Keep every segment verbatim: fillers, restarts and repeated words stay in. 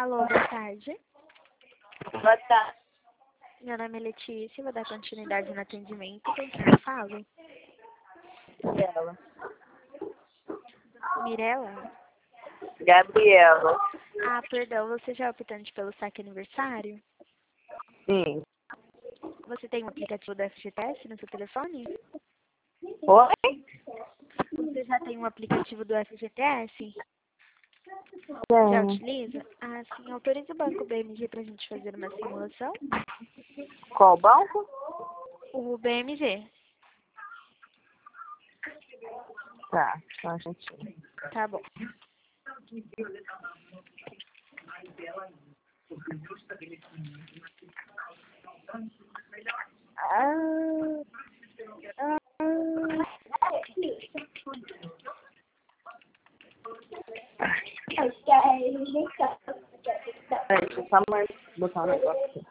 Alô, boa tarde. Boa tarde. Meu nome é Letícia, vou dar continuidade no atendimento. Com quem eu falo? Gabriela. Mirella? Gabriela. Ah, perdão, você já é optante pelo saque aniversário? Sim. Você tem um aplicativo do F G T S no seu telefone? Oi? Você já tem um aplicativo do F G T S? Já Sim. utiliza? Ah, sim. Autoriza o Banco B M G pra gente fazer uma simulação? Qual banco? O B M G. Tá, só um instantinho. Tá bom. Ah, ah. Peraí, deixa eu só mais botar um negócio aqui.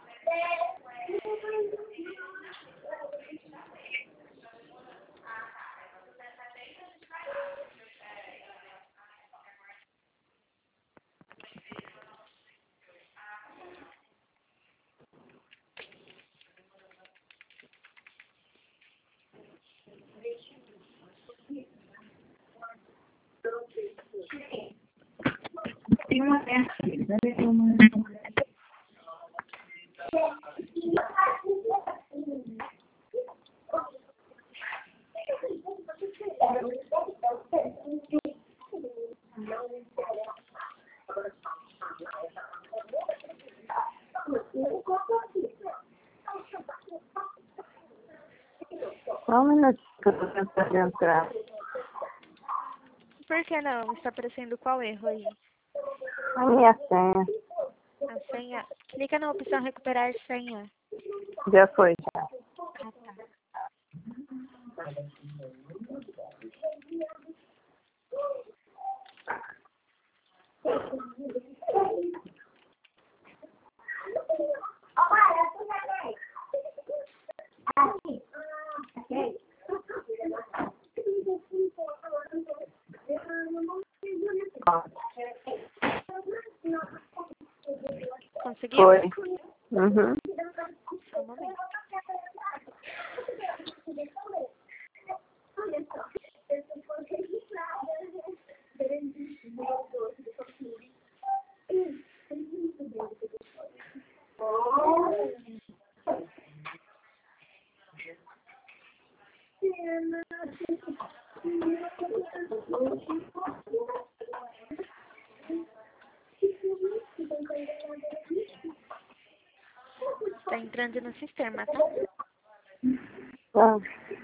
Tem uma peça. Tem uma... Só um minuto que eu tô tentando entrar. Por que não? Está aparecendo qual erro aí? A minha senha. A senha? Clica na opção recuperar senha. Já foi, já. Ah, tá. Conseguiu? Foi. Uhum. Só um momento. Tá entrando no sistema, tá? Ah.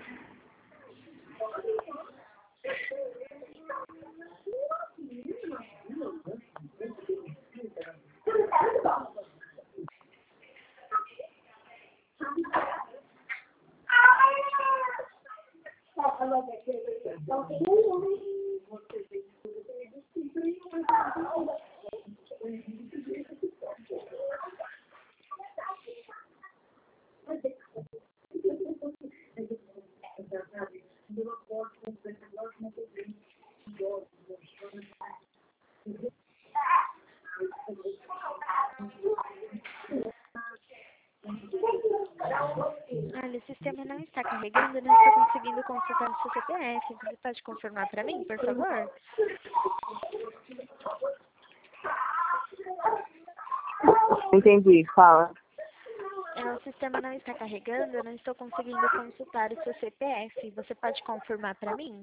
Olha, o sistema não está carregando, não estou conseguindo consultar o seu C P F. Você pode confirmar para mim, por favor? Entendi, fala. É, o sistema não está carregando, eu não estou conseguindo consultar o seu C P F. Você pode confirmar para mim?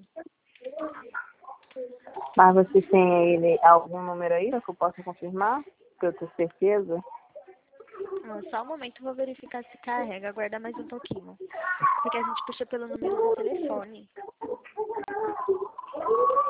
Mas vocês têm aí algum número aí que eu possa confirmar? Pra eu ter certeza? Ah, só um momento, vou verificar se carrega. Aguarda mais um pouquinho. Porque a gente puxa pelo número do telefone.